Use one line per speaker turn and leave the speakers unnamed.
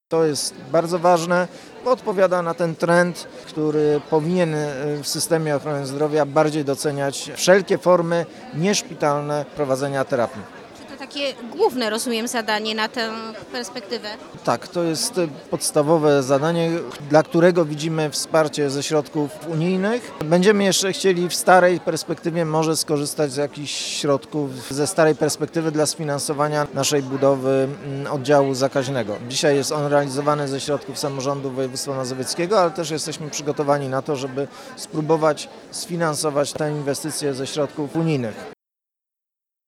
To jest bardzo ważne, bo odpowiada na ten trend, który powinien w systemie ochrony zdrowia bardziej doceniać wszelkie formy nieszpitalne prowadzenia terapii.
Czy to takie główne, rozumiem, zadanie na tę perspektywę?
Tak, to jest podstawowe zadanie, dla którego widzimy wsparcie ze środków unijnych. Będziemy jeszcze chcieli w starej perspektywie może skorzystać z jakichś środków ze starej perspektywy dla sfinansowania naszej budowy oddziału zakaźnego. Dzisiaj jest on realizowany ze środków samorządu województwa mazowieckiego, ale też jesteśmy przygotowani na to, żeby spróbować sfinansować tę inwestycję ze środków unijnych.